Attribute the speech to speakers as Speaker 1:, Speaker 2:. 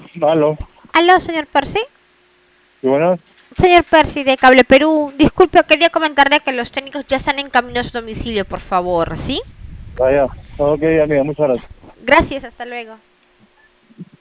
Speaker 1: Aló,
Speaker 2: Aló, señor Percy.
Speaker 1: y bueno,
Speaker 2: Señor Percy de Cable Perú, disculpe, quería comentarle que los técnicos ya están en camino a su domicilio, por favor, ¿sí?
Speaker 1: vaya. Ok, amiga, muchas gracias.
Speaker 2: Gracias, hasta luego.